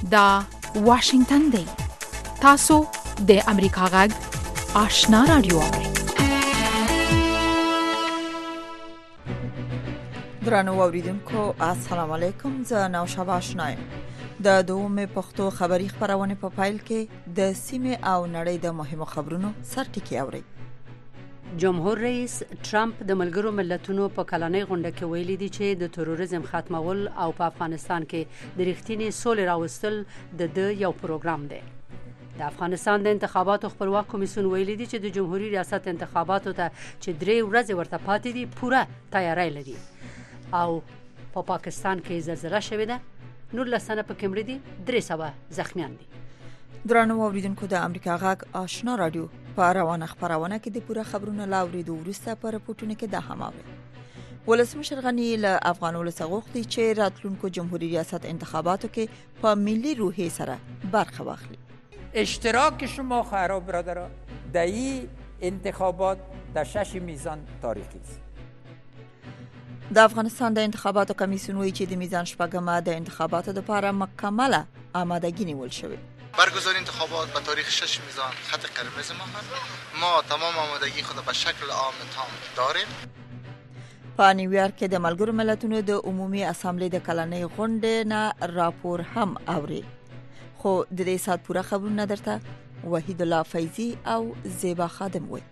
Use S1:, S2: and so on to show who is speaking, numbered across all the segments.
S1: دا واشنگتن دی. تاسو د امریکا غږ آشنا رادیو اورئ.
S2: درنو اوریدونکو السلام علیکم. زه نوشابه آشنا یم. د دومره پښتو خبری خبرونه په فایل کې د سیمه او نړۍ د مهمو خبرونو سرټکی اورئ.
S3: جمهور رئیس ټرمپ د ملګرو ملتونو په کلنۍ غونډه کې ویلي دی چې د تروریزم ختمول او په افغانستان کې د رښتینی سولې راوستل د یو پروګرام دی. د افغانستان د انتخاباتو خپلواک کمیسیون ویلي دی چې د جمهوریت ریاست انتخاباتو ته چې 3 ورځې ورته پاتې دي پوره تیاری لري. او په پاکستان کې زلزلہ شوې ده، 19 تنه پکې مړه دي، 300 زخمیان دي.
S2: درنو اوریدونکو د امریکا غږ آشنا رادیو په روانه خبرونه کې د پوره خبرونو لاوریدو وروسته په راپورټونه کې د هماوي ولسمشر غنی له افغان ولس غوښتي چې راتلونکو جمهوریت ریاست انتخاباتو کې په ملي روحیه سره برخه واخلي.
S4: اشتراک شما خیرا برادران در این انتخابات در 6 میزان تاریخی است.
S2: د افغانستان د انتخاباتو کمیسیون وایي چې د میزان شپږمه د انتخاباتو لپاره مکمله آمادگی نیول شوې.
S5: برگزاری انتخابات به تاریخ 6 میزان خط قرمز ما تمام آمادگی خود به شکل عام تام داریم.
S2: په نیویارک کې د ملګرو ملتونو د عمومي اسامبلې د کلنۍ غونډې نه راپور هم اوري. خو د دې سات پوره خبرونه درته وحید الله فیضی او زیبا خادم وایي.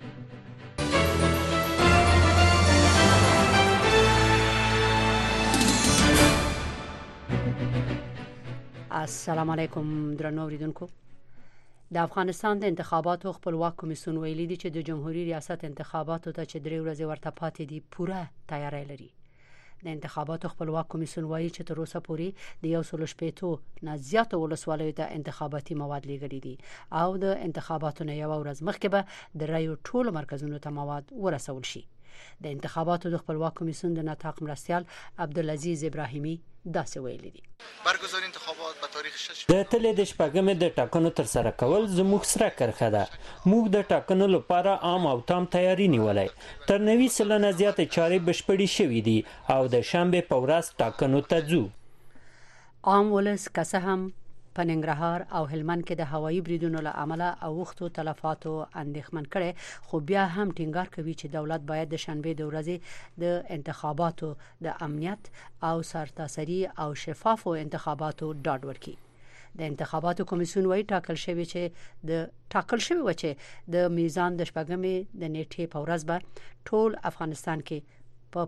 S3: السلام علیکم درنو اوریدونکو. د افغانستان د انتخاباتو خپلواک کمیسیون ویلي دی چې د جمهوریت ریاست انتخاباتو ته چې 3 ورځې ورته پاتې دي پوره تیاری لري. د انتخاباتو خپلواک کمیسیون وایي چې تر اوسه پورې د 180 نه زیاتو ولسوالیو ته انتخاباتي مواد لېږلي دي او د انتخاباتو نه یو ورځ مخکې به د رایو ټولو مرکزونو ته مواد ورسول شي. د انتخاباتو د خپلواک کمیسیون د نطاق مرستیال عبدالعزیز ابراهیمی داسې ویلي دي.
S5: برگزاری انتخابات په تاریخ 6
S6: د تلې د شپږمې د ټاکنو تر سره کول زموږ سره کرخه ده. موږ د ټاکنو لپاره عام او تام تیاری نیولای. تر 90% زیاتې چارې بشپړې شوې دي او د شنبه په ورځ ټاکنو ته ځو.
S3: عام ولس که څه هم په ننګرهار او هلمند کې د هوایي بریدونو له امله اوښتو تلفاتو اندېښمن کړي، خو بیا هم ټینګار کوي چې دولت باید د شنبه د ورځې د انتخاباتو د امنیت او سرتاسري او شفافو انتخاباتو ډاډ ورکړي. د انتخاباتو کمیسیون وايي ټاکل شوی و چې د میزان د شپږمې د نیټې په ورځ به ټول افغانستان کې په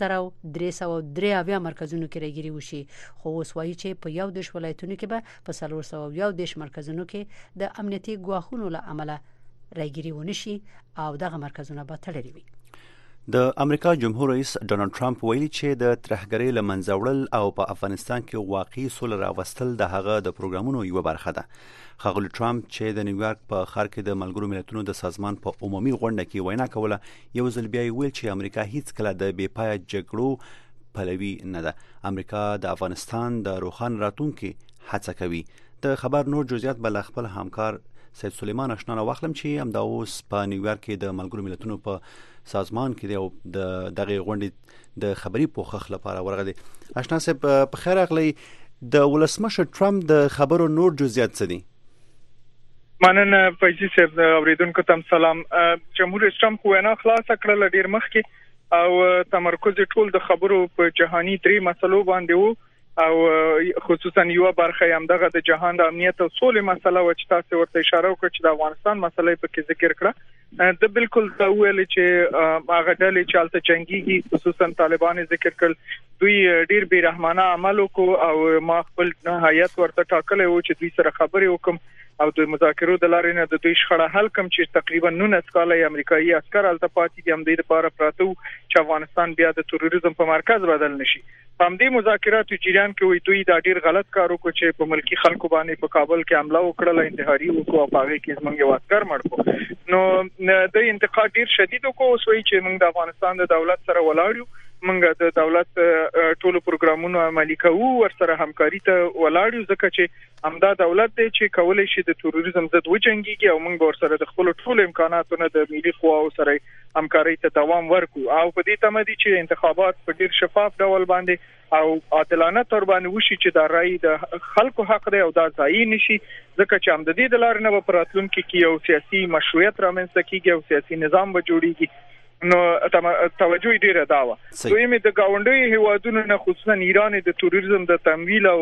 S3: 15393 مرکزونو کې راګيري وشي، خو اوس وایي چې په 11 ولایتونو کې به په 411 مرکزونو کې د امنیتي ګواښونو له امله راګيري ونشي او دغه مرکزونه به تړلي وي.
S7: د امریکا جمهور رئیس ډونالد ټرمپ ویلي چې د ترهګرۍ له منځه وړل او په افغانستان کې واقعي سوله راوستل د هغه د پروګرامونو یو برخه ده. ښاغلی ټرمپ چې د نیویارک په ښار کې د ملګرو ملتونو د سازمان په عمومي غونډه کې وینا کوله، یو ځل بیا ویل چې امریکا هیڅ کله د بې پایه جګړو پلوي نه ده. امریکا د افغانستان د روښانه راتلونکي هڅه کوي. د خبر نور جزئیات بل خپل همکار سید سلیمان آشنا واخلم چې همدا اوس په نیویارک کې د ملګرو ملتونو په سازمان کې د دغه غونډې د خبري پوښښ لپاره ورغلی. آشنا صاحب په خیر اغلی، د ولسمشر ټرمپ د خبرو نور جزئیات څه دي؟
S8: مننه فیضی صاحب. اوریدونکو ته سلام. جمهور رئیس ټرمپ وینا خلاصه کړل ډیر مخکې او تمرکز ټول د خبرو په جهانی 3 مسلو باندې وو او خصوصا یو برخه هم دغه د جهان د امنیت او سولې مسله و چې تاسو ورته اشاره وکړه چې د افغانستان مسلې په کې ذکر کړه. د بالکل دا ویل چې هغه ډلې چې الته جنگيږي خصوصا طالبان ذکر کړل، دوی ډیر بیرحمانه عمل وکړو او ما خپل هیئت ورته ټاکلې و چې دوی سره خبرې وکم او د مذاکرو د لارې نه د دوی شخړه حل کم چې تقریبا 19 کاله امریکایي عسكر الته پاتې دي هم د لپاره پراته چې افغانستان بیا د تروریزم په مرکز بدل نشي. په همدې مذاکراتو جریان کې وي دوی دا ډیر غلط کار وکړ چې په ملکی خلکو باندې په کابل کې حمله وکړه، انتحاري وکړه او هغه کې زمونږ یو عسكر مړ کړ. نو د انتقاد ډیر شدید وکړ. اوس وایي چې موږ د افغانستان د دولت سره ولاړ یو موږ د دولت ټولو پروګرامونو عملي کوو، ورسره همکاري ته ولاړ یو، ځکه چې همدا دولت دی چې کولای شي د تروریزم ضد وجنګيږي او موږ ورسره د خپل ټولو امکاناتو نه د ملي قواو سره همکاري ته دوام ورکو او په دې تمه دي چې انتخابات په ډیر شفاف ډول باندې او عادلانه تور باندې وشي چې د رای د خلکو حق دی او دا ځای نشي، ځکه چې هم د دې د لارې نه په راتلونکي کې یو سیاسي مشروعیت رامنځته کیږي او سیاسي نظام به جوړیږي. نو توجه ډیره دا و دوی د گاونډي هیوادونو نه خصوصا ایران د تروریزم د تمویل او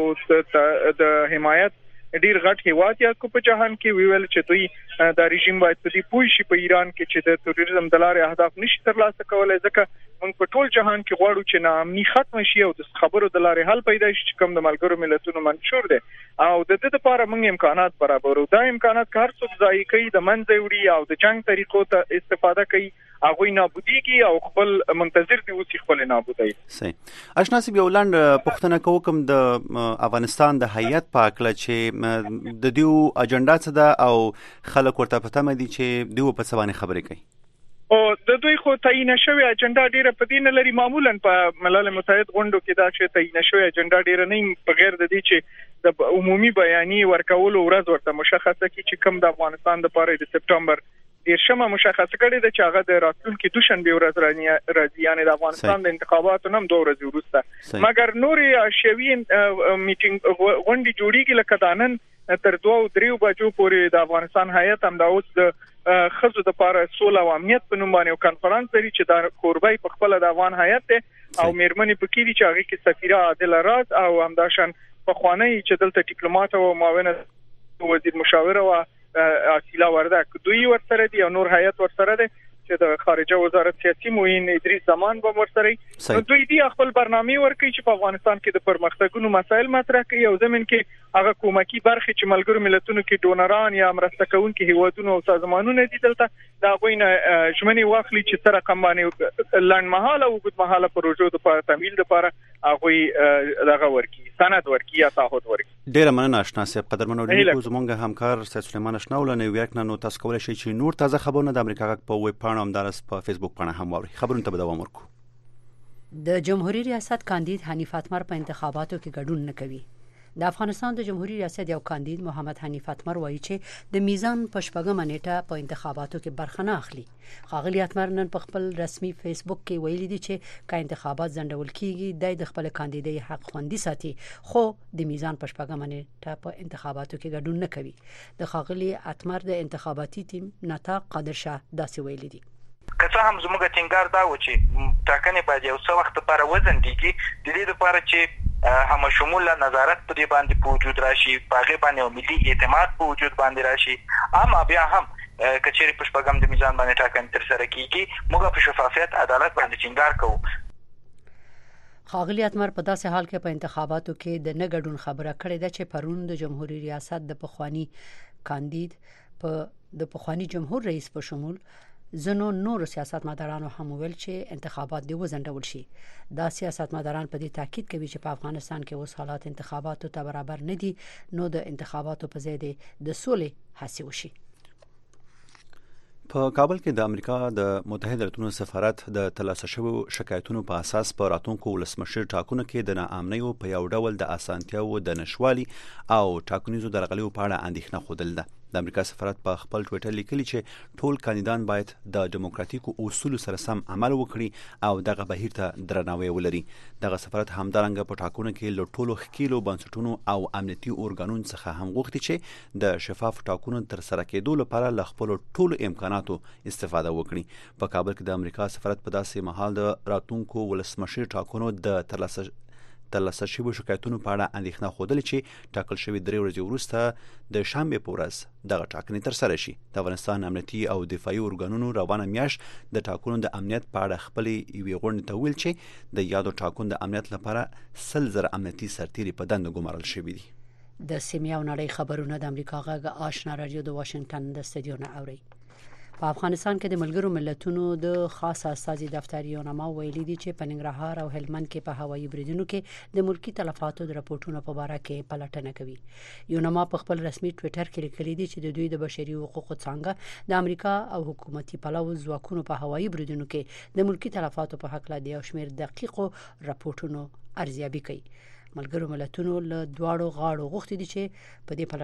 S8: د حمایت ډیر غټ هیواد یا کو په جهان کې ویل چې دوی د رژیم باید په دې پوه شي په ایران کې چې د تروریزم د لارې اهداف نشي ترلاسه کولای، ځکه موږ په ټول جهان کې غواړو چې ناامني ختم شي او د خبرو د لارې حل پیدا شي چې کوم د ملګرو ملتونو منشور دي او د دې لپاره موږ امکانات برابرو. دا امکانات که هر څوک ځای کوي د منځ وړي او د جنگ طریقو ته استفاده کوي هغه نابودیږي او خپل منتظر دي اوسې خپل نابودي.
S7: صحیح آشنا سی بیولند پښتنه کوم د افغانستان د هیئت پاکله چې د دیو اجنډا څه ده او خلک ورته پته مدي چې دیو په څه باندې خبرې کوي
S8: او د دوی خو تعین شوی اجنډا ډیره په دین لري. معمولا په ملل متحد غونډو کې دا چې تعین شوی اجنډا ډیره نه په غیر د دې چې د عمومي بیانیه ورکول ورځ ورته مشخصه کی چې کوم د افغانستان د لپاره د سپټمبر دیرشمه مشخصه کړي د چې هغه د راتلونکي دوشنبه ورځ راځي، یعنی د افغانستان د انتخاباتو نم 2 ورځې وروسته، مګر نوري شوی میټینګ غونډې جوړیږي لکه دانن تر 2-3 بجو پورې د افغانستان هیئت هم دا اوس د خزو د لپاره سوله او امنیت په نوم باندې کانفرنس لري چې د کوربای په خپل د افغان هیئت او میرمنې په کې دي چې هغه کې سفیره عادل راز او همداشان په خوانی چې دلته ډیپلوماټ او معاون وزیر مشاور او اصیلا وردک دوی ورسره دي او نور هیئت ورسره دي چې د خارجه وزارت سیاسي معین ادریس زمان به ورسره دوی دی خپل برنامه ورکړي چې په افغانستان کې د پرمختګونو مسایل مطرح کوي او زمين کې هغه کومکی برخه چې ملګرو ملتونو کې ډونران یا مرسته کوونکي هیوادونو او سازمانونو دي دلته دا غوینه ژمنې واخلي چې تر رقم باندې لنډمحاله او اوږدمحاله پروژو د تمویل لپاره هغه دغه ورکی سند ورکی یا تعهد ورکی.
S7: ډیر مننه آشنا صاحب. قدرمنو لیکو زمونږ همکار سید سلیمان آشنا ول نیویارک نه نو تاسو کولای شئ چې نور تازه خبرونه د امریکا غږ په ویب پاڼه همدارس په فیسبوک پاڼه هم واورئ. خبرونه ته دوام ورکو.
S3: د جمهوریت ریاست کاندید حنیف اتمر په انتخاباتو کې ګډون نه کوي. د افغانستان د جمهوریت ریاست یو کاندید محمد حنیف اتمر وایي چې د میزان په شپږمه نیټه په انتخاباتو کې برخه نه اخلي. ښاغلي اتمر نن په خپل رسمي فیسبوک کې ویلي دي چې که انتخابات ځنډول کیږي د خپل کاندیدۍ حق خوندي ساتي خو د میزان په شپږمه نیټه په انتخاباتو کې ګډون نه کوي. د ښاغلي اتمر د انتخاباتي ټیم نطاق قادر شاه داسې ویلي دي
S9: که څه هم زموږ ټینګار دا و چې ټاکنې باید یو څه وخت لپاره وځنډیږي د دې لپاره چې هم شموله نظارت په دې باندې په وجود راشي، په هغه باندې ملي اعتماد په وجود باندې راشي، اما بیا هم کچېرې په شپږم د میزان باندې ټاکنې تر سره کیږي موږ په شفافیت عدالت باندې ټینګار کوو.
S3: ښاغلي اتمر په داسې حال کې په انتخاباتو کې د نه ګډون خبره کړې ده چې پرون د جمهوریت ریاست د پخوانی کاندید د پخوانی جمهور رئیس په شمول زنو نور سیاستمدارانو هم ویل چې انتخابات دی وزندول شي. دا سیاستمداران په دې تاکید کوي چې په افغانستان کې اوس حالات انتخاباتو ته برابر نه دي نو د انتخاباتو په ځای د سولې هڅې وشي.
S7: په کابل کې د امریکا د متحده ایالاتونو سفارت د ترلاسه شوو شکایتونو په اساس په راتلونکو ولسمشر ټاکنو کې د ناامنیو په یو ډول د اسانتیاو د نشوالي او ټاکنیزو درغلیو په اړه اندېښنه خوده ده. د امریکا سفارت په خپل ټوئیټر لیکلي چې ټول کاندیدان باید د دیموکراتیکو اصولو سره سم عمل وکړي او دغه بهیر ته درناوی ولري. دغه سفارت همدارنګه په ټاکنو کې له ټولو ښکیلو بنسټونو او امنیتي اورګانونو څخه هم غوښتي چې د شفاف ټاکنو تر سره کېدو لپاره له خپل ټولو امکاناتو استفاده وکړي. په کابل کې د امریکا سفارت په داسې مهال د راتلونکو ولسمشر ټاکنو د ترلاسه شویو شکایتونو په اړه اندېښنه خوده چې ټاکل شوی 3 ورځې وروسته د شنبه په ورځ دغه ټاکنې تر سره شي. د افغانستان امنیتي او دفاعي ارګانونو روانه میاشت د ټاکنو د امنیت په اړه خپل یوې غونډې ته ویل چې د یادو ټاکنو د امنیت لپاره 100,000 امنیتي سرتیري په دنده ګمارل شوي دي.
S3: د سیمې او نړۍ خبرونه د امریکا غږ آشنا رادیو د واشنگټن د استودیو نه اوري. په افغانستان کې د ملګرو ملتونو د خاص استازي دفتر یونما ویلي دي چې په ننګرهار او هلمند کې په هوایي بریدونو کې د ملکی تلفاتو د راپورټونو په اړه کې پلټنه کوي. یونما په خپل رسمي ټوئیټر کې لیکلي دي چې د دوی د بشري حقوقو څنګه د امریکا او حکومتي پلاوي ځواکونو په هوایي بریدونو کې د ملکی تلفاتو په حق لا د یو شمېر دقیقو راپورټونو ارزیابي کوي. ملګرو ملتونو له دواړو غاړو غوښتي دي چې په دې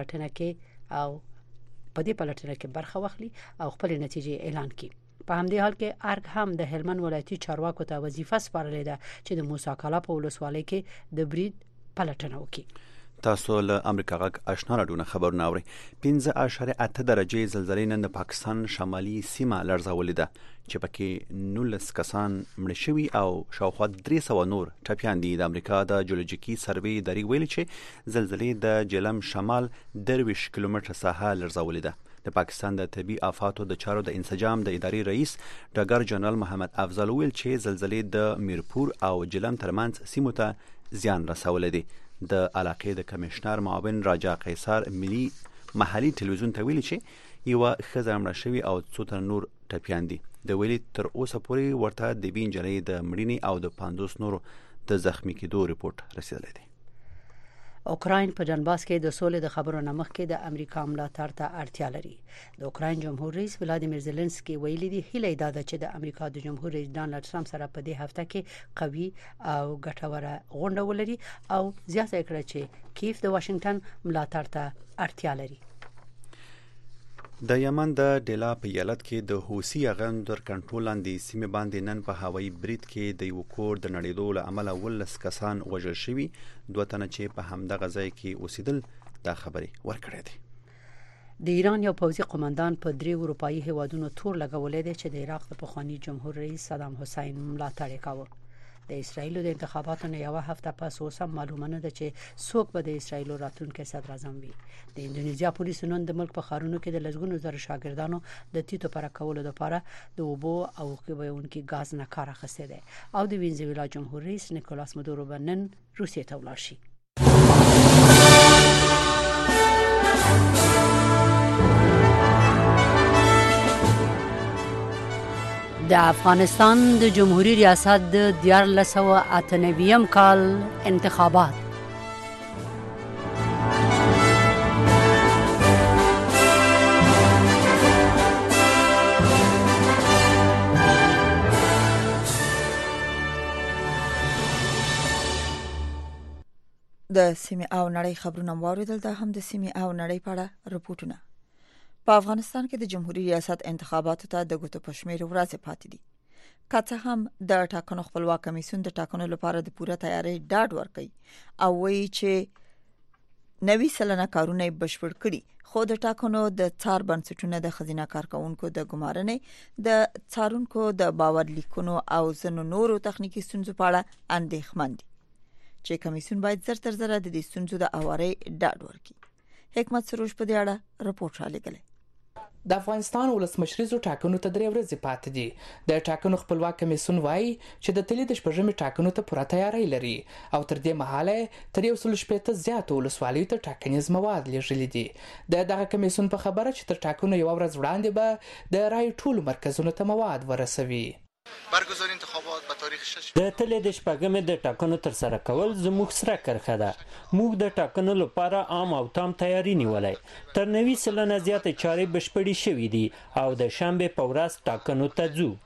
S3: پلټنه کې برخه واخلي او خپل نتیجې اعلان کړي. په همدې حال کې ارګ هم د هلمند ولایتي چارواکو ته وظیفه سپارلې ده چې د موسی کلا په ولسوالۍ کې د برید پلټنه وکړي.
S7: تاسو له امریکا غږ آشنا راډیو خبرونه اورئ. 5.8 درجه زلزلې نن د پاکستان شمالي سیمه لړزولې ده چې پکې 19 کسان مړ شوي او شاوخوا 300 نور ټپیان دي. د امریکا د جیولوجیکي سروې ادارې ویلي چې زلزلې د جلم شمال 23 کیلومتره ساحه لړزولې ده. د پاکستان د طبي آفاتو د چارو د انسجام د ادارې رئیس ډګر جنرال محمد افضل ویل چې زلزلې د میرپور او جلم ترمنځ سیمو ته زیان رسولې دي. د علاقې د کمشنر معاون راجا قیصر ملي محلي ټلویزیون ته ویلي چې یو ښځه مړه شوې او څو تن نور ټپیان دي. د ویلي تر اوسه پورې ورته د وین جنې د مړینې او د 50 نورو د زخمی کېدو رپورټ رسیدلی دی.
S3: اوکراین په جنباس کې د سولې د خبرو نمخ کې د امریکا ملاتړ ته اړتیا لري. د اوکراین جمهور رئیس ولادیمیر زيلنسکي ویلي دی هیله ده چې د امریکا د جمهور رئیس ډانلډ ټرمپ سره په دې هفته کې قوي او ګټوره غونډه ولري او زیاته کړه چې کیف د واشنگټن ملاتړ ته اړتیا لري.
S7: د یمن د ډیلا په ایالت کې د حوثي اغن در کنټرول لاندې سیمه باندې نن په هوایي برید کې د یو کور د نړیدو له امله 19 کسان وژل شوي. 2 تنه چې په همدغه ځای کې اوسېدل دا خبرې ورکړې دي.
S3: د ایران یو پوځي قومندان په 3 اروپאי هیوادونو تور لګولې دي چې د عراق د پخوانی جمهور رئیس صدام حسین ملاتړ کاوه. د اسرایل د انتخاباتو نه یو هفته پس اوسه معلومه نه ده چې څوک به د اسرایل راتلونکي صدر اعظم وي. د اندونیزیا پولیسو نن د ملک په ښارونو کې د لږونو زر شاګردانو د تیتو پر کولو لپاره د اوبو او قویونکي غاز نه کار اخیسته ده او د وینزویلا جمهور رئیس نیکولاس مادورو بنن روسیې ته ولاړ شي. د افغانستان د جمهوریت ریاست د 1998 کال انتخابات
S2: د سیمې او نړۍ خبرونه واوریدل. دا هم د سیمې او نړۍ په اړه رپورټونه. په افغانستان کې د جمهوریت ریاست انتخاباتو ته د ګوتو پښمیر ورځې پاتې دي. که څه هم د ټاکنو خپلواک کمیسیون د ټاکنو لپاره د پوره تیاری ډاډ ورکړي او وایي چې 90% کارونه بشپړ کړي، خو د ټاکنو د څار بنسټونه د خزینه کارکونکو د ګمارنې د څارونکو د باور لیکونو او ځینو نورو تخنیکی ستونزو په اړه اندېښمن دي چې کمیسیون باید زر تر زر د دې ستونزو د اواري ډاډ ورکړي. حکمت سروش په دې اړه رپورټ را لګلې.
S10: د افغانستان ولسمشریزو ټاکنو ته 3 ورځې پاتې دي. د ټاکنو خپلواک کمیسیون وایي چې د تلې د شپږمې ټاکنو ته پوره تیاری لري او تر دې مهاله تر 160 زیاتو ولسوالیو ته ټاکنیز مواد لېږلي دي. دغه کمیسیون په خبره چې تر ټاکنو یو ورځ وړاندې به د رای ټولو مرکزونو ته مواد ورسوي.
S5: برگزار انتخابات به تاریخ 6
S6: د تلې د شپږمې د ټاکنو تر سره کول زموږ سره کرخه ده. موږ د ټاکنو لپاره عام او تام تیاری نیولای. تر 90% زیاتې چارې بشپړې شوې دي او د شنبه په ورځ ټاکنو ته ځو.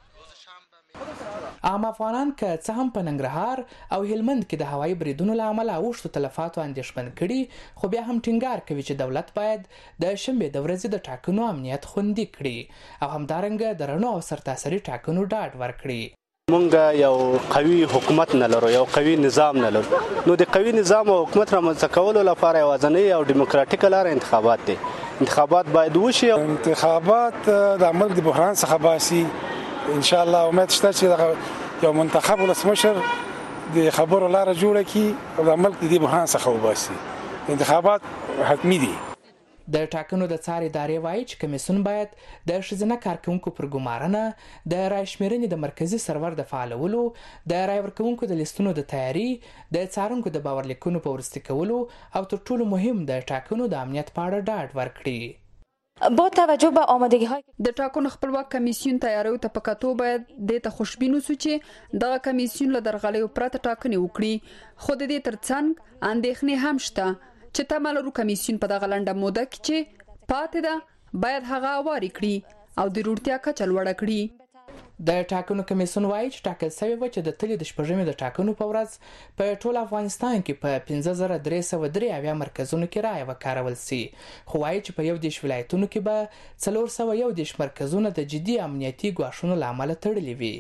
S10: عام افغانان که څه هم په ننګرهار او هلمند کې د هوایي بریدونو له امله اوښتو تلفاتو اندېښمن کړي، خو بیا هم ټینګار کوي چې دولت باید د شنبې د ورځې د ټاکنو امنیت خوندي کړي او همدارنګه د رڼو او سرتاسري ټاکنو ډاډ ورکړي.
S11: مونږ یو قوي حکومت نه لرو، یو قوي نظام نه لرو. نو د قوي نظام او حکومت رامنځته کولو لپاره یوازینی او ډیموکراټیک لار انتخابات دي. انتخابات باید وشي. انتخابات د ملک د بحران څخه باسي. ان شاء الله امید شته چې یو منتخب ولسمشر د خبرو لار جوړه کی او د ملک د بحران څخه وباسي. انتخابات حتمی دي.
S10: د ټاکنو د څار ادارې وایي چې کمیسیون باید د ښځینه کارکونکو پر ګمارنه، د رای شمیرنې د مرکزي سرور د فعالولو، د رای ورکوونکو د لیستونو د تیاری، د څارونکو د باور لیکونو په وروستي کولو او تر ټولو مهم د ټاکنو د امنیت په اړه ډاډ ورکړي.
S12: با توجه به آمادگی‌های
S13: د ټاکنو خپلواک کمیسیون تیاریو ته په کتو باید د ته خوشبین اوسو چې دغه کمیسیون له درغلیو پرته ټاکنې وکړي، خو د دې ترڅنګ اندېښنې هم شته چې تمه لرو کمیسیون په دغه لنډه موده کې چې پاتې ده باید هغه اواري کړي او د روړتیا کچه لوړه کړي.
S10: د ټاکنو کمیسیون وایي چې ټاکل شوی و چې د تلې د شپږمې د ټاکنو په ورځ په ټول افغانستان کې په 15303 مرکزونو کې رایه وکارول شي، خو وایي چې په 11 ولایتونو کې به 411 مرکزونه د جدي امنیتي ګواښونو لامل تړلي وي.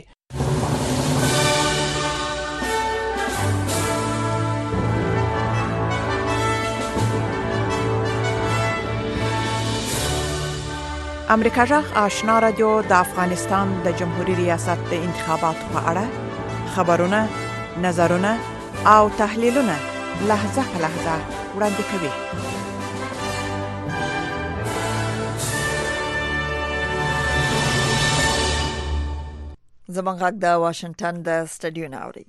S2: امریکا جغ آشنا رادیو د افغانستان د جمهوریت ریاست د انتخاباتو په اړه خبرونه، نظرونه او تحلیلونه لحظه په لحظه وړاندې کوي. زمونږ غږ د واشنگټن د سټډیو ناوړي.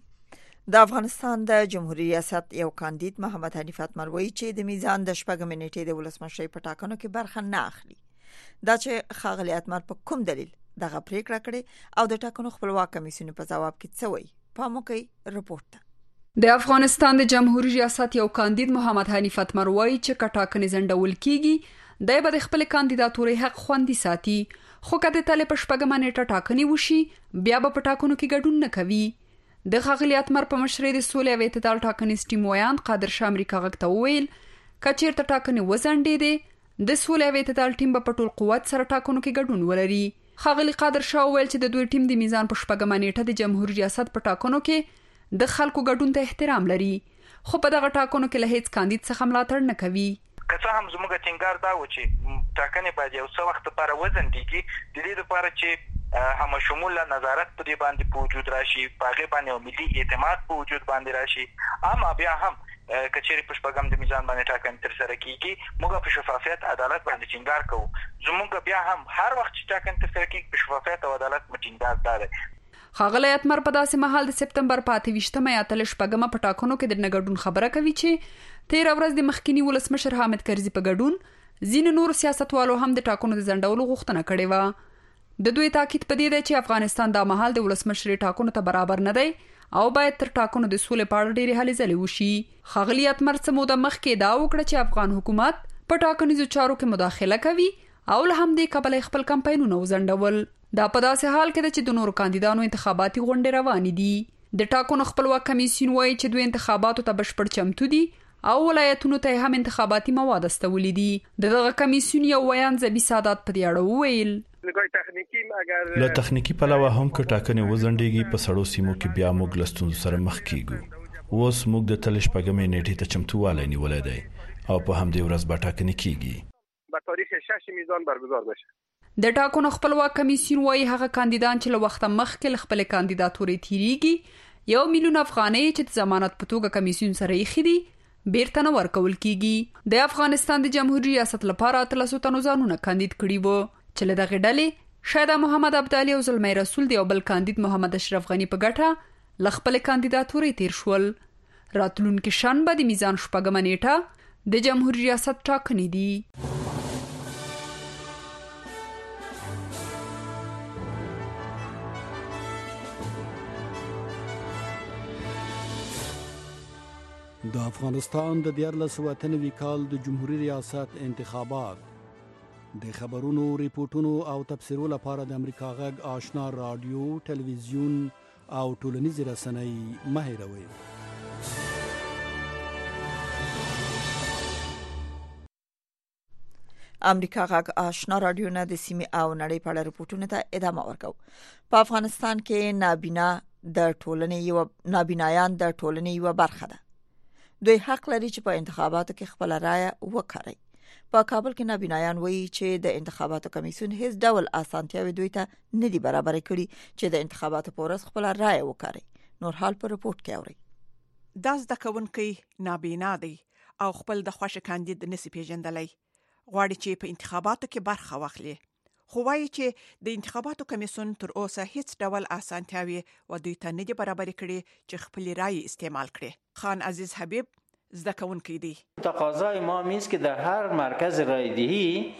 S2: د افغانستان د جمهوریت ریاست یو کاندید محمد حنیف اتمروي چې د میزان د شپږمې نیټې د ولسمشرۍ په ټاکنو کې برخه نه اخلي، دا چې ښاغلي اتمر په کوم دلیل دغه پریکړه کړې او د ټاکنو خپلواک کمیسیون په جواب کې څه وایي، پام وکړئ رپورټ ته.
S13: د افغانستان د جمهوریت ریاست یو کاندید محمد حنیف اتمر وایي چې کټاکنې زندول کیږي دای به د خپل کاندیداتوري حق خوندي ساتي، خو کله تل په شپږمه نیټه ټاکنې وشي بیا به په ټاکنو کې ګډون نه کوي. د ښاغلي اتمر په مشرۍ د سولې او اعتدال ټاکنیز ټیم ویان قادر شاه امریکا غږ ته وویل کچېرته ټاکنې وځنډېدې د سولې او اعتدال ټیم په ټول قوت سره ټاکنو کې ګډون ولري. ښاغلي قادر شاه وویل چې د دوی ټیم د میزان په شپږمه نیټه د جمهوریت ریاست په ټاکنو کې د خلکو ګډون ته احترام لري، خو په دغه ټاکنو کې له هیڅ کاندید څخه ملاتړ نه کوي.
S9: که څه هم زموږ ټینګار دا و چې ټاکنې باید یو څه وخت لپاره وځنډېږي د دې لپاره چې همشموله نظارت په دې باندې په وجود راشي، په هغې باندې ملي اعتماد په وجود باندې راشي. اما بیا هم کچېرې په شپږم د میزان باندې ټاکنې ترسره کیږي موږ په شفافیت عدالت باندې ټینګار کوو. زموږ بیا هم هر وخت چې ټاکنې ترسره کیږي په شفافیت او عدالت باندې ټینګار دا دی.
S13: ښاغلی اتمر په داسې مهال د سپتمبر په 28مه یا 30مه په ټاکنو کې د نګډون خبره کوي چې 13 ورځ د مخکینی ولسمشر حامد کرزي په ګډون ځینې نور سیاستوالو هم د ټاکنو د ځنډولو غوښتنه کړې وه. د دوی تاکید په دې دی چې افغانستان دا مهال د ولسمشرۍ ټاکنو ته برابر نه دی او باید تر ټاکنو د سولې په اړه ډېرې هلې ځلې وشي. ښاغلي اتمر څه موده مخکې دا وکړه چې افغان حکومت په ټاکنیزو چارو کې مداخله کوي او له همدې کبله خپل کمپاینونه وځنډول. دا په داسې حال کې ده چې د نورو کاندیدانو انتخاباتي غونډې روانې دي. د ټاکنو خپلواک کمیسیون وایي چې دوی انتخاباتو ته بشپړ چمتو دي او ولایتونو ته هم انتخاباتي مواد استولي دي. دغه کمیسیون یو ویان زبی سادات په دې اړه وویل
S14: له تخنیکی پلوه هم که ټاکنې وځنډېږي په سړو سیمو کې بیا موږ له ستونزو سره مخ کیږو. اوس موږ د تلې شپږمې نیټې ته چمتووالی نیولی دی او په همدې ورځ به ټاکنې کیږي
S15: به تاریخ 6 میزان برگزار بشه.
S13: د ټاکنو خپلواک کمیسیون وایي هغه کاندیدان چې له وخته مخکې خپل کاندیداتوري تیریږي 1 میلیون افغانۍ چې د ضمانت په توګه کمیسیون سره یې خېدي بیرته نه ورکول کیږي. د افغانستان د جمهوریت ریاست لپاره 300 تنو ځانونه کاندید کړي وو چې له دغه ډلې شاید محمد عبدالي او زلمی رسول دی او بل کاندید محمد اشرف غنی په ګټه ل خپل کاندیداتوري تیر شول. راتلونکي شنبه د میزان شپږمه نیټه د جمهوریت ریاست ټاکنې دي.
S16: د افغانستان د 1998 کال د جمهوریت ریاست انتخابات د خبرونو، ریپورتونو او تبصرو لپاره د امریکا غږ آشنا رادیو، ټلویزیون او ټولنیزې رسنۍ مه هېروئ.
S2: امریکا غږ آشنا رادیو نه د سیمې او نړۍ په اړه ریپورتونو ته ادامه ورکو. په افغانستان کې نابینایان د ټولنې یو برخه ده. دوی حق لري چې په انتخاباتو کې خپل رائے وکړي. په کابل کې نابینایان وایي چې د انتخاباتو کمیسیون هیڅ ډول اسانتیاوي دوی ته نه دي برابر کړي چې د انتخاباتو په ورځ خپل رائے وکړي. نور حال په رپورت کې اوري.
S17: دا زده کوونکي نابینا دي او خپل د خوښ کاندید نسی پیژندلای غواړي چې په انتخاباتو کې برخه واخلي، خو وایي چې د انتخاباتو کمیسیون تر اوسه هیڅ ډول اسانتیاوي و دوی ته نه دي برابر کړي چې خپل رائے استعمال کړي. خان عزیز حبیب زده کوونکی دی.
S18: تقاضای ما این است که در هر مرکز رایدهی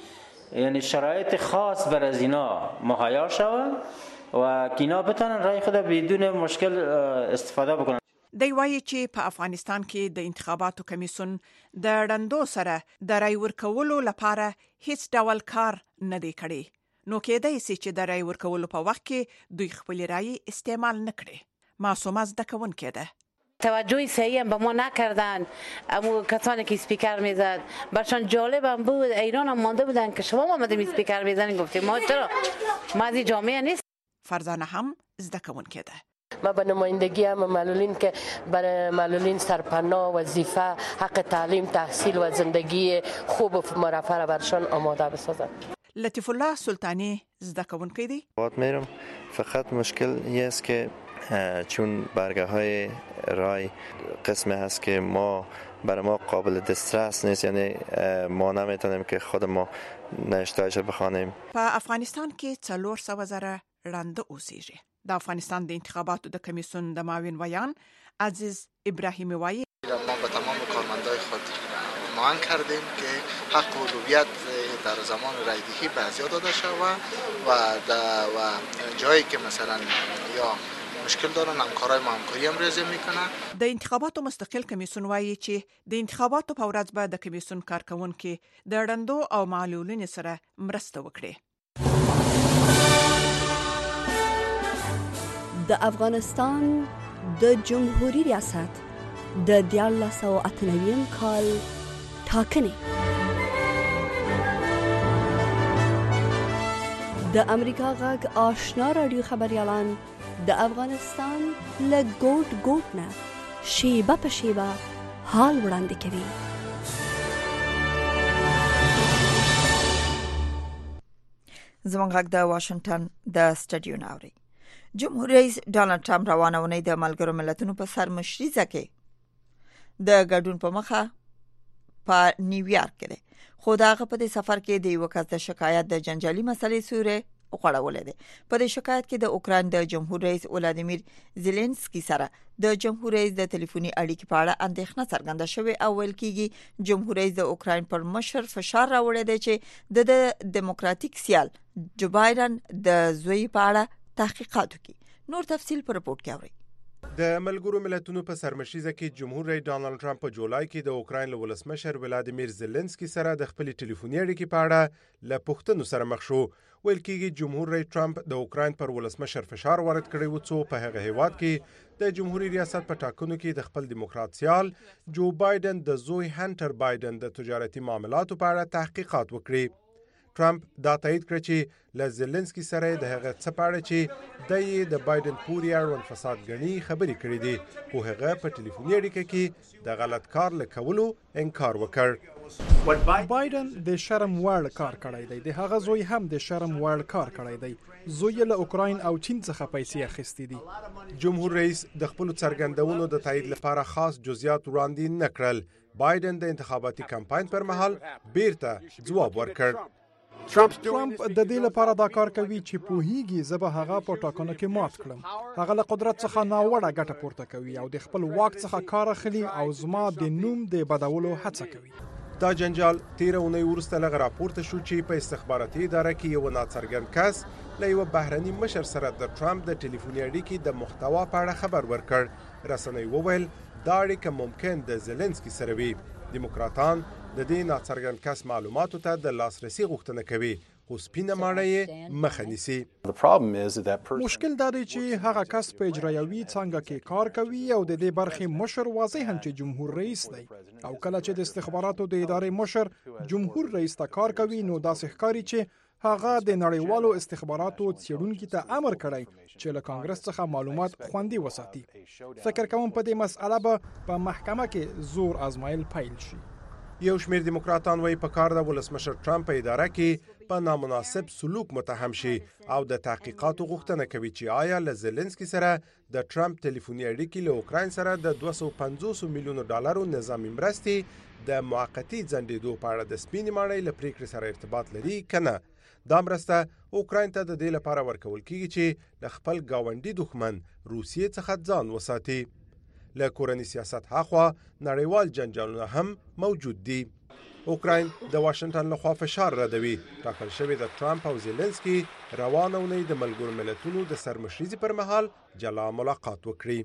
S18: یعنی شرایط خاص بر از اینا مهیا شود و که اینا بتونن رای خود بدون مشکل استفاده بکنن.
S17: دی وایي چې په افغانستان کې د انتخاباتو کمیسیون د ړندو سره د رای ورکولو لپاره هیڅ ډول کار نه دی کړی، نو کېدای شي چې د رای ورکولو په وخت کې دوی خپل رای استعمال نه کړي. معصومه زده کوونکې ده.
S19: توجه صحیح هم به ما نکردن. اما کسانی که اسپیکر میزد برشان جالب هم بود. ایران هم مانده بودن که شما آمدیم اسپیکر میزنین، گفتیم ما چرا، ما از جامعه نیست.
S17: فرزانه هم زده کوونکې ده.
S20: ما به نمایندگی هم معلولین که برای معلولین سرپناه، وظیفه، حق تعلیم، تحصیل و زندگی خوب و مرفه را برشان آماده بسازم.
S17: لطیف الله سلطانی زده کوونکی دی.
S21: میرم فقط مشکل این است که چون برگه های رای قسمه هست که برای ما قابل دسترس نیست، یعنی ما نمیتونیم که خود ما نوشته‌اش بخوانیم.
S17: په افغانستان کې 400,000 ړانده اوسېږي. د افغانستان د انتخاباتو د کمیسیون د معاون ویان عزیز ابراهیمی وایي
S5: ما به تمام کارمندای خود معاون کردیم که حق و اولویت در زمان رایدهی به ازیا داده شود و جایی که مثلا یا مشکل دارن همکارای ما همکاری هم رزم میکنه.
S17: د انتخاباتو مستقل کمیسیون وایي چې د انتخاباتو په ورځ به د کمیسیون کارکونکي د ړندو او معلولینو سره مرسته وکړي.
S22: د افغانستان د جمهوریت ریاست د 1998 کال ټاکنې د امریکا غږ آشنا رادیو خبریالان د افغانستان له ګوټ نه شیبه په شیبه حال وړاندې کوي.
S2: زموږ غږ د واشنگټن د سټډیو ناوري. جمهوریت رئیس ډانلډ ټرمپ روانه ونې د ملګرو ملتونو په سر مشريزه کې د ګډون په مخه په نیویارک کې خو داغه په دې سفر کې د یو کس د شکایت د جنجالي مسلې سورې وغوړولې ده. په دې شکایت کې د اوکراین د جمهور رئیس ولادیمیر زيلنسکي سره د جمهور رئیس د ټلیفوني اړیکې په اړه اندېښنه څرګنده شوې او ویل کېږي جمهور رئیس د اوکراین پر مشر فشار راوړی دی چې د دیموکراتیک سیال جو بایدن د زوی په اړه تحقیقات وکړي. نور تفصیل پر رپورت کې اورئ.
S23: د ملګرو ملتونو په سرمشيزه کې جمهور رئیس ډانلډ ټرمپ په جولای کې د اوکراین ولسمشر ولادیمیر زيلنسکي سره د خپل ټلیفوني اړیکې په اړه له پوښتنو سره مخ شو. ویل کېږي جمهور رئیس ټرمپ د اوکراین پر ولسمشر فشار وارد کړی و څو په هغه هیواد کې د جمهوریت ریاست په ټاکنو کې د خپل دیموکرات سیال جو بایدن د زوی هانټر بایدن د تجارتي معاملاتو په اړه تحقیقات وکړي. ټرمپ دا تایید کړ چې له زيلنسکي سره د هغه څه په اړه چې د بایدن پورې اړوند فساد غني خبرې کړې دي او هغه په ټلیفوني اړیکه کې د غلط کار لکولو انکار وکړ.
S24: بایدن د شرم وړ کار کړی دی، د هغه زوی هم د شرم وړ کار کړی دی. زوی له اوکراین او چین څخه پیسې اخیستې دي.
S23: جمهور رئیس د خپل څرګندونو د تایید لپاره خاص جزئیات وړاندې نه کړل. بایدن د انتخاباتي کمپاین پر مهال بیرته ځواب ورکړ.
S24: ټرمپ د دې لپاره دا کار کوي چې پوهیږي زه به هغه په ټاکنو کې مات کړم. هغه له قدرت څخه ناوړه ګټه پورته کوي او د خپل واک څخه کار اخلي او زما د نوم د بدولو هڅه کوي.
S23: دا جنجال 13 اونۍ وروسته لږ راپورته شو چې په استخباراتي اداره کې یو ناڅرګند کس له یو بهرني مشر سره د ټرمپ د ټلیفوني اړیکې د محتوا په اړه خبر ورکړ. رسنۍ وویل دا اړیکه ممکن د زيلنسکي سره وي. دیموکراتان د دې ناڅرګند کس معلوماتو ته د لاسرسي غوښتنه کوي خو سپینه ماڼۍ یې مخه نیسي.
S24: مشکل دا دی چې هغه کس په اجرایوي څنګه کې کار کوي او د دې برخې مشر واضحاً چې جمهور رئیس دی او کله چې د استخباراتو د ادارې مشر جمهور رئیس ته کار کوي نو داسې ښکاري چې هغه د نړیوالو استخباراتو څېړونکو ته امر کړی چې له کانګرس څخه معلومات خوندي وساتي. فکر کوم په دې مسأله به په محکمه کې زور آزمایل پیل شي.
S23: یو شمېر دیموکراتان وایي په کار د ولسمشر ټرمپ په اداره کې په نامناسب سلوک متهم شي او د تحقیقاتو غوښتنه کوي چې آیا له زيلنسکي سره د ټرمپ ټلیفوني اړیکې له اوکراین سره د 250 میلیونو ډالرو نظامی مرستې د موقتی ځنډېدو په اړه د سپینې ماڼۍ له پریکړې سره ارتباط لري کنه. دا مرسته اوکراین ته د دې لپاره ورکول کیږي چې له خپل گاونډي دښمن روسیې څخه ځان وساتي. له کورني سیاست هاخوا نړیوال جنجالونه هم موجود دي. اوکراین د واشنگټن لخوا فشار ردوي. ټاکل شوی د ټرامپ او زيلنسکي روانه اونۍ د ملګرو ملتونو د سرمشريزي پر مهال جلا ملاقات وکړي.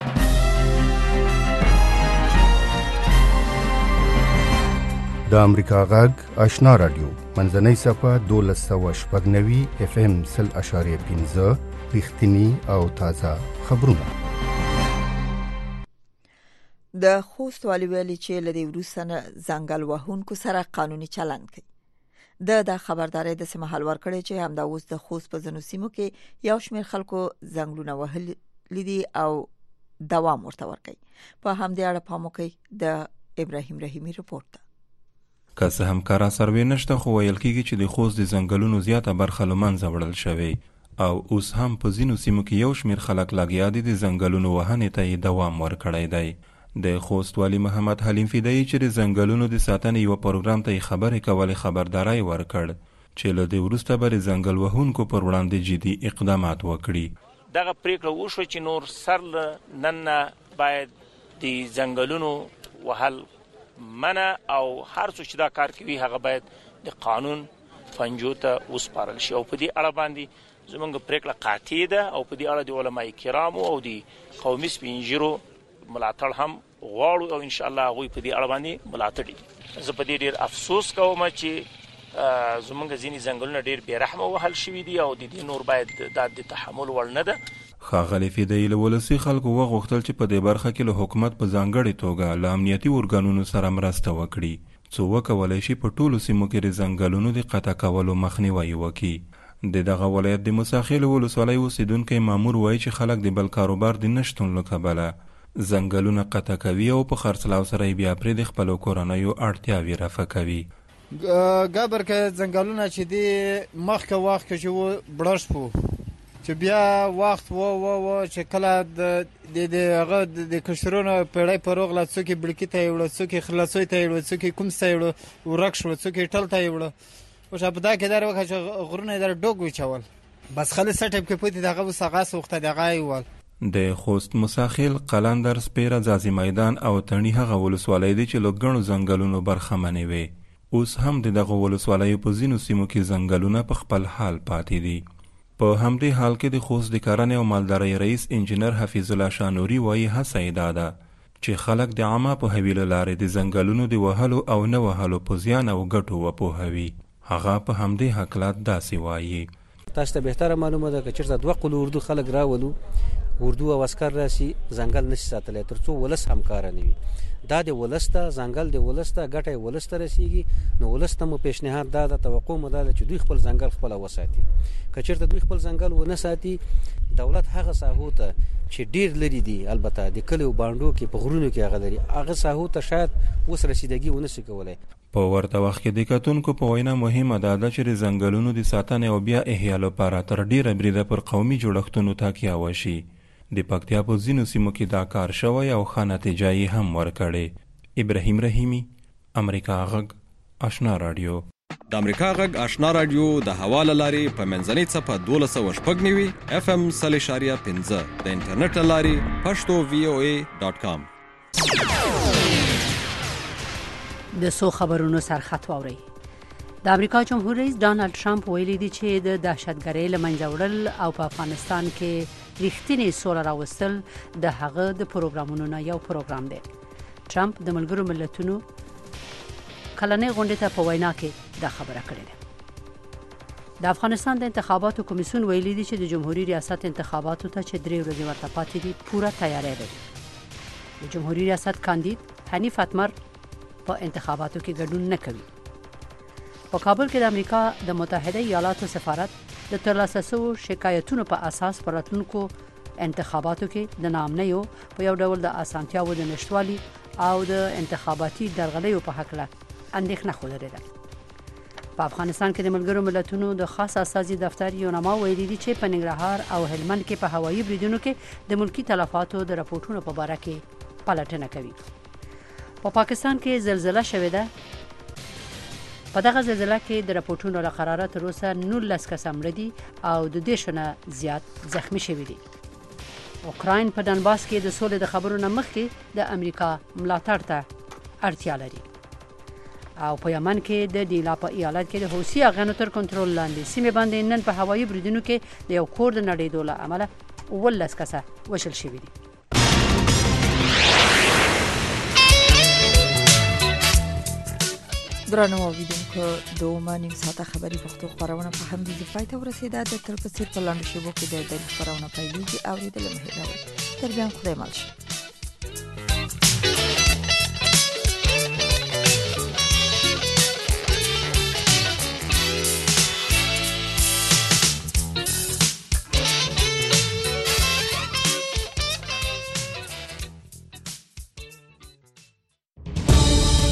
S1: د امریکا غږ آشنا رادیو منځنۍ صفه 1290 FM 0.5 رښتینی او تازه خبرونه.
S2: د خوست والي ویلي چې له دې وروسته ځنګل وهونکو سره قانوني چلند کوي. د خبرداري د سیمه حل ورکړي چې همدا اوس د خوست په ځینو سیمو کې یو شمېر خلکو ځنګلونه وهلي دي او دوام ورته ورکوي. په همدې اړه پام وکړئ. د ابراهیم رحیمی رپورت.
S4: که څه هم کار سروې نشته، خو ویل کېږي چې د خوست د ځنګلونو زیاته برخه له منځه وړل شوې او اوس هم په ځینو سیمو کې یو شمېر خلک لګیا دي د ځنګلونو وهنې ته یې دوام ورکړی دی. د خوست والي محمد حلیم فدایي چې د ځنګلونو د ساتنې یو پروګرام ته یې خبرې کولې خبرداري ورکړ چې له دې وروسته به د ځنګل وهونکو پر وړاندې جدي اقدامات وکړي.
S7: دغه پریکړه وشوه چې نور سر نن باید د ځنګلونو وهل منع او هر څه چې دا کار کوي هغه باید د قانون پنجو ته وسپارل شي او په دې اړه باندې زمونږ پریکړه قاطع ده او په دې اړه د علماء کرامو او د قومي سپینږیرو ملاتړ هم غواړو او ان شاء الله غوي په دې اړه باندې ملاتړ دي. زه په دې ډیر افسوس کوم چې زمونږ ځینې ځنګلونه ډیر بیرحمه وهل شوي دي او د دې نور باید د تحمل وړ نه ده.
S4: ښاغلي فدایي له ولسي خلکو وغوښتل چې په دې برخه کې له حکومت په ځانګړې توګه له امنیتي ارګانونو سره مرسته وکړي څو وکولای شي په ټولو سیمو کې د ځنګلونو د قطع کولو مخنیوی وکړي. دغه ولایت د مساخیل ولسوالۍ اوسیدونکي مامور وایي چې خلک د بل کاروبار د نشتون له کبله ځنګلونه قطع کوي او په خرڅلاو سره بیا پرې د خپلو کورنیو اړتیاوې رفع کوي.
S8: ګابر که ځنګلونه چې دی مخکې وخت کې چې بړش پو چې بیا وخت چې کله د هغه د کشرونو پیړۍ په روغ لا څوک بلکی ته یوړ څوک خلاصوي ته یوړ څوک کوم څه یوړ ورک شو څوک ټل ته یوړ او شپ دا کې دار وکړه چې غرونه در ډوګ وچول بس خالي سټپ کې پوتې دغه وسغاس وخت دغه ایول.
S4: د خوست مساخیل قلندر سپیره ځاځي میدان او تڼي هغه ولسوالۍ دي چې له ګڼو ځنګلونو برخمنې وي. اوس هم دغه ولسوالۍ په ځینو سیمو کې ځنګلونه په خپل حال پاتې دي. په همدې حال کې د خوست د کرنې او مالدارۍ رئیس انجینر حفیظ الله شانوري وایي هڅه یې دا ده چې خلک د عامه پوهاوي له لارې د ځنګلونو د وهلو او نه وهلو په زیان او ګټو وپوهوي. هغه په همدې حقلات داسې وایي.
S25: تاسو ته بهتره معلومه ده که چېرته دوه قلو اردو خلک راولو اردو او عسكر راشي ځنګل نشي ساتلی ترڅو ولس همکار نه وي. دا د ولس ته ځنګل د ولس ته ګټه ولس ته رسیږي نو ولس ته مو پیشنهاد دا د توقع مو ده چې دوی خپل ځنګل خپل وساتي. که چېرته دوی خپل ځنګل ونه ساتي دولت هغه ساحو ته چې ډیر لري دي البته د کلیو باندو کې په غرونو کې هغه لري هغه ساحو ته شاید اوس رسیدګي ونه شي کولای.
S4: په ورته وخت کې د کتونکو په وینا مهمه ده چې د ځنګلونو د ساتنې او بیا احیا لپاره تر ډیره بریده پر قومي جوړښتونو تکیه وشي. د پکتیا په ځینو سیمو کې دا کار شوی او ښه نتیجه یې هم ورکړې. ابراهیم رحیمی، امریکا غږ آشنا رادیو.
S26: د امریکا غږ آشنا رادیو د هوا له لارې په منځنۍ څپه 1290 FM 0.5 د انټرنیټ له لارې pashto.voa.com.
S3: د سو خبرونو سرخط واوري. د امریکا جمهور رئیس ډانلډ ټرمپ ویلي دی چې د دهشتګرۍ له منځه وړل او په افغانستان کې ریښتینی سوله راوستل د هغه د پروګرامونو نه یو پروګرام دی. ټرمپ د ملګرو ملتونو کلنۍ غونډې ته په وینا کې دا خبره کړې ده. د افغانستان د انتخاباتو کمیسیون ویلي دی چې د جمهوریت ریاست انتخاباتو ته چې 3 ورځې ورته پاتې دي پوره تیاری لري. د جمهوریت ریاست کاندید حنیف اتمر په انتخاباتو کې ګډون نه کوي. په کابل کې د امریکا د متحده ایالاتو سفارت د ترلاسه شوو شکایتونو په اساس پر راتلونکو انتخاباتو کې د نامنیو په یو ډول د اسانتیاو د نشټوالي او د انتخاباتي درغلیو په حق له اندېښنه خوده ده. په افغانستان کې د ملګرو ملتونو د خاص استازي دفتر یونما ویلي دی چې په ننګرهار او هلمند کې په هوایي بریدونو کې د ملکی تلفاتو د راپورټونو په اړه کې پلټنه کوي. په پاکستان کې زلزلہ شوې ده. په دغه زلزلہ کې د راپورټونو له قرارات تر اوسه 19 کس مړه دي او د 200 نه زیات زخمی شوي دي. اوکراین په دنباس کې د سولې د خبرو نه مخکې د امریکا ملاتړ ته اړتیا لري. او په یمن کې د دیلا په ایالت کې د حوثي اغانو تر کنټرول لاندې سیمه باندې نن په هوایي بریدونو کې د یو کور د نړیدو له امله 18 کسه وشل شوي دي.
S2: درنو اوریدونکو دوه نیم ساعته خبری پښتو خبرونه په هم دي پای ته ورسیده. د تل په څیر په لاندې شبکو کې د خبرونه پیلېږي او د لمحې راوړي تر بیا خدای مل شي.